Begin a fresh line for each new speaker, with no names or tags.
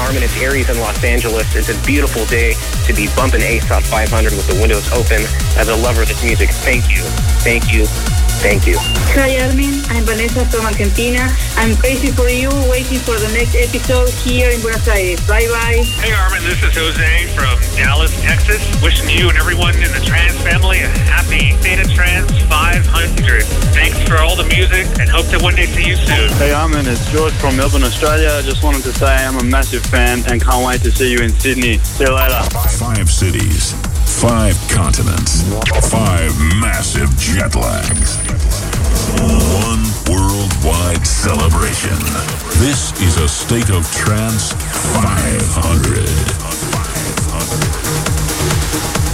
Armin. It's Aries in Los Angeles. It's a beautiful day to be bumping ASOT 500 with the windows open. As a lover of this music, thank you, thank you, thank you.
Hi Armin, I'm Vanessa from Argentina. I'm crazy for you, waiting for the next episode here in Buenos Aires. Bye bye.
Hey Armin, this is Jose from Dallas, Texas. Wishing you and everyone in the trans family a happy State of Trans 500. Thanks for all the music and hope to one day see you soon.
Hey Armin, it's George from Melbourne, Australia. I just wanted to say I'm a massive fan and can't wait to see you in Sydney. See you later.
5 cities, 5 continents, 5 massive jet lags. 1 worldwide celebration. This is a State of Trance 500.